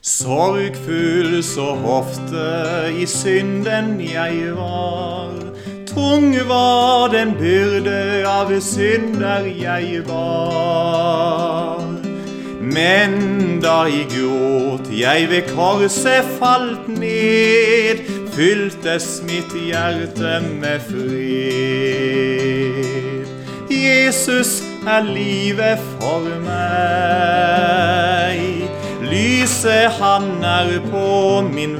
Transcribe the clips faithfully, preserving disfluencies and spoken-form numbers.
Sorgfull så ofte i synden jeg var, tung var den byrde av synder jeg bar. Men da I gråt jeg ved korset falt ned, fylltes mitt hjerte med fred. Jesus er livet for meg, lyset han er på min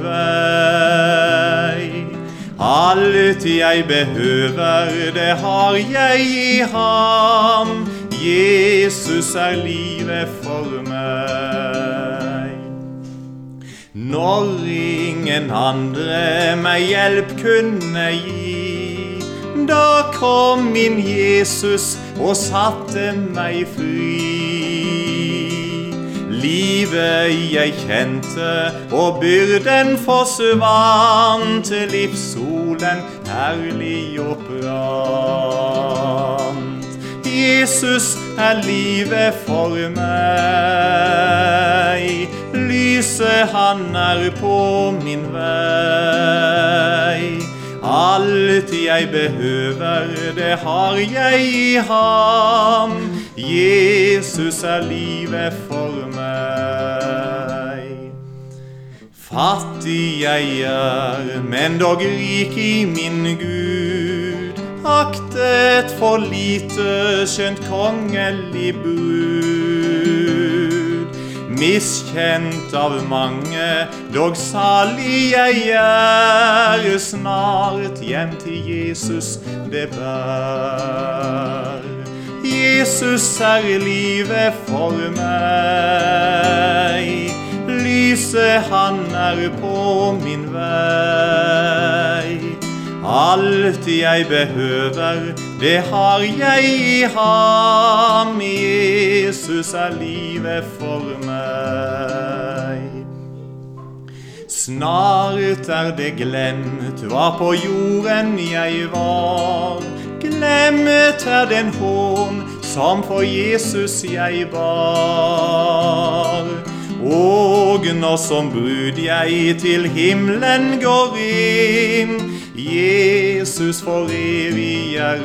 vei. Alt jeg behøver, det har jeg I ham. Jesus er livet for meg. Når ingen andre meg hjelp kunne gi, da kom min Jesus og satte meg fri. Livet jeg kjente og byrden forsvant, livssolen herlig opprant. Jesus er livet for meg, lyset han er på min vei. Alt jeg behøver, det har jeg I ham. Jesus er livet for meg. Fattig jeg er, men dog rik I min Gud, aktet for lite, skjønt kongelig bud. Miskjent av mange, dog salig jeg er, snart hjem til Jesus det bær. Jesus er livet for meg, lyset han er på min vei. Alt jeg behøver, det har jeg I ham. Jesus er livet for meg. Snart er det glemt hva på jorden jeg var, glemmet er den hån som for Jesus jeg bar. Og nå som brud jeg til himmelen går inn, Jesus for evig er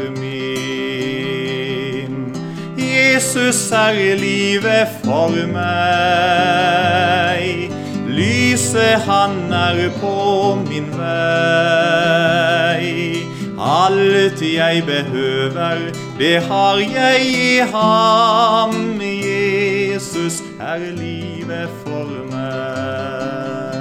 min. Jesus er livet for meg, lyset han er på min vei. Alt jeg behøver, det har jeg I ham. Jesus er livet for meg.